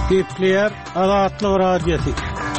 Gepler Azatlyk Radiosu.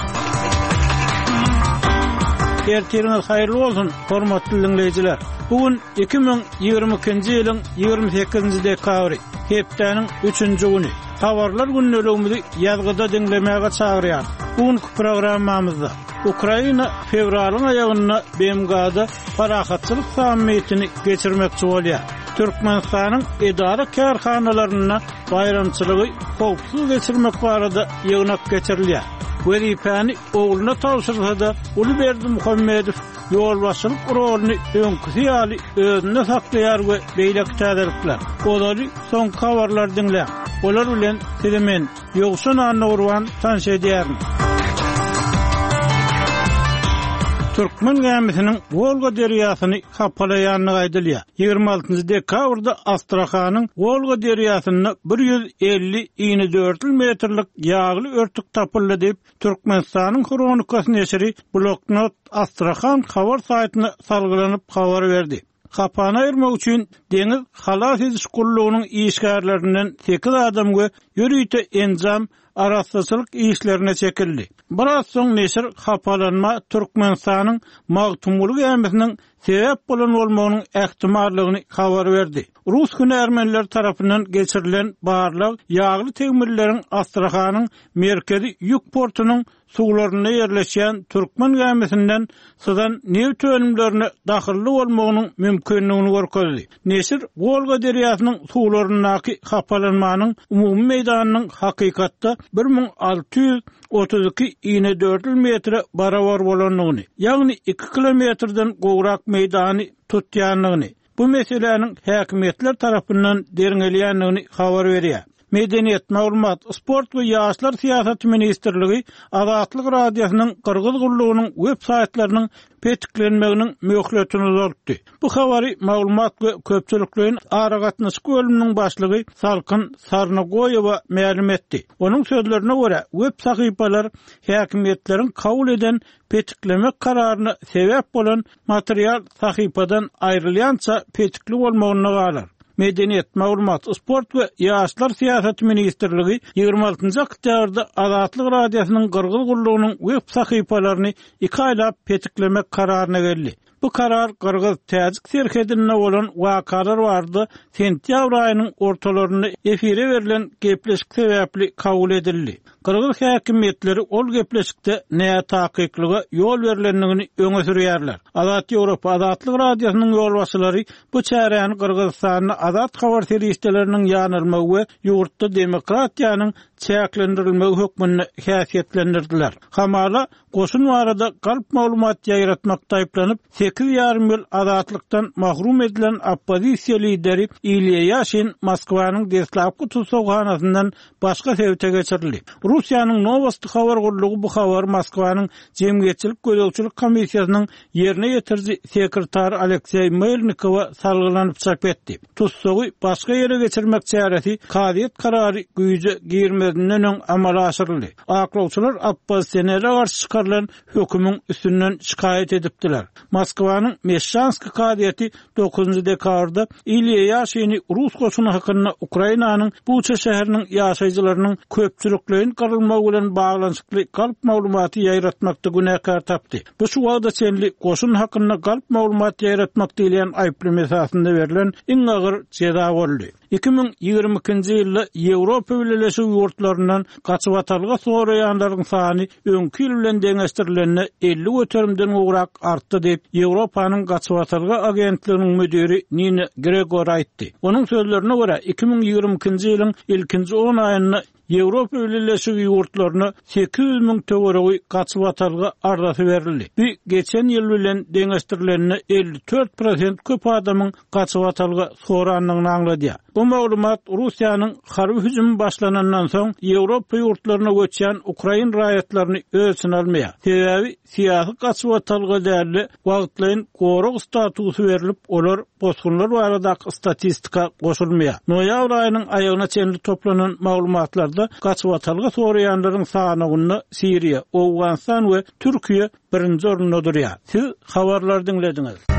Ertiriniz hayırlı olsun, hormatly dinleyijiler. Bugün 2022-nji ýylyň 28-nji dekabry, hepdeniň 3-nji güni. Habarlar günnäligimizi ýazgyda dinlemäge çagyrýar. Bugünkü programmamyzda Ukraina fevralyň aýagyna Bemgada parahatçylyk sammitini geçirmekçi bolýar. Türkmenistanyň edara karhanalaryna bayramçylygy howpsuz geçirmek barada ýygnak geçirilýär. Wezipany oğluna tawsyrsa-da Ulyberdi Muhammedow ýolbaşçylyk roluny öňküsi ýaly özüne saklaýar we beýle täzelikler. Olary soň habarlar dinlä. Olar bilen sizimen ýogşun anawrwan tanşedýärin. Türkmen gemisining Volga derýasyny kapalaýanyny aýdylýar. 26 dekabrda Astrahanyň Volga derýasyny 154 metrlik ýagly örtük tapyldy diýip Türkmenistanyň Kronikasy neşri Bloknot Astrahan habar saýtyna salgylanyp habar berdi. Kapany ayırmak üçin Deňiz Halas ediş gullugynyň işgärlerinden 8 adamga ýürüýte enjam arasçylyk işlerine çekildi. Biraz soň neşir hapalanma Türkmenistanyň magtumlyk ämesiniň sebäp bolan bolmagynyň ähtimallygyny habar berdi. Rus hünärmenler tarapyndan geçirilen barlyk ýagly temirleriň Astrahanyň merkezi ýük portunyň suwlaryna ýerleşýän Türkmen gemisinden sydan neft önümlerini dahilli bolmagynyň mümkinligini görkezdi. Neşir Volga derýasynyň suwlaryndaky hapalanmanyň umumy meýdanynyň hakykatda 1632,4 metre barabar bolanyny, ýagny 2 kilometrden gowrak meýdany tutýanlygyny, bu meseleniň häkimetler tarapyndan deriňelýänligini habar berýär. Medeniýet, maglumat, sport we ýaşlar siýasaty ministrligi Azatlyk Radiosynyň Kyrgyz gullugynyň web saýtlarynyň petiklenmeginiň möhletini uzatdy. Bu habary maglumat we köpçülikliň aragatnaşyk bölüminiň başlygy Salkyn Sarnagoýewa ma'lum etdi. Onuň sözlerine görä, web sahypalar häkimetleriň kabul eden petiklemek kararyna sebäp bolan material sahypadan aýrylýança petikli bolmagyna galar. Medeniýet, maglumat, sport we ýaşlar siýasaty ministrligi 26 oktýabrda Azatlyk Radiosynyň Kyrgyz gullugynyň web sahypalaryny 2 aýlap petiklemek kararyna geldi. Bu karar Kyrgyz-Täjik serhedine bolan wakalar bardy. Sentýabr aýynyň ortalaryna efire berilen gepleşik sebäpli kabul edildi. Kyrgyz häkimetleri ol gepleşikde näme taýyklyga ýol berilendigini öňe sürýärler. Azat Ýewropa Azatlyk Radiosynyň ýolbaşçylary bu çäräni Kyrgyzstanyň azat habar seriýetleriniň ýanylmagy we ýurtda demokratiýanyň çäklendirilmegi hökmüni häsiýetlendirdiler. Hamala goşun barada galp maglumat ýaýratmakda aýplanyp 8,5 ýyl azatlykdan mahrum edilen oppozisiýa lideri Ilya Yashin Moskwanyň Deslavka tutsaganasyndan başga sebäpde geçirildi. Russiýanyň Novosti habar gullugy bu habar Moskwanyň Jemgyýetçilik Gözelçilik komissiýasynyň ýerine ýetirji sekretary Aleksey Melnikowa salgylanyp çap etdi. Tutsagy başga ýere geçirmek çäresi kadyet karary güýje girmedinden öň amala aşyryldy. Aklawçylar oppozisiýonlara garşy çykarylan hökümüň üstünden şikayet edipdiler. Moskwanyň Meshchanski kadyeti 9 dekabrda Ilya Yashin'i Rus goşuny hakyna Ukrainanyň Bucha şäheriniň ýaşaýjylarynyň köpçülikliň garylmagy bilen baglanyşykly galp maglumaty ýaýratmakda günäkär tapdy. Bu şu wagtda çenli goşun hakyna galp maglumaty ýaýratmak diýilen aýplym esasynda berilen iň agyr jeza boldy. 2022-nji ýylda Ýewropa Birleşik ýurtlaryndan gaçyp atalga soraýanlaryň sany öňki ýyl bilen deňeşdirilenine 50 göterimden gowrak artdy diýip Ýewropanyň gaçyp atalga agentliginiň müdiri Nina Gregor aýtdy. Onuň sözlerine görä 2022-nji ýylyň ilkinji 10 aýyna Ýewropa Birleşik ýurtlaryna 800.000 töweregi gaçyp atalga ardasy berildi. Bu geçen ýyl bilen deňeşdirilenine 54% köp adamyň gaçyp atalga soranlygyny aňladýar. Bu maglumat Russiýanyň harby hüjümi başlanandan soň Ýewropa ýurtlaryna göçýän Ukrain raýatlaryny ölçün almaýar. Sebebi siýasy gaçyp atalga däli wagtlaryň goruk statusy berilip, olar bosgunlar baradaky statistika goşulmaýar. Noýabr aýynyň aýagyna çenli toplanan maglumatlarda gaçyp atalga soraýanlaryň sanyny Siriýa, Awganistan we Türkiýe birinji orunda durýar. Siz habarlar dinlediňiz.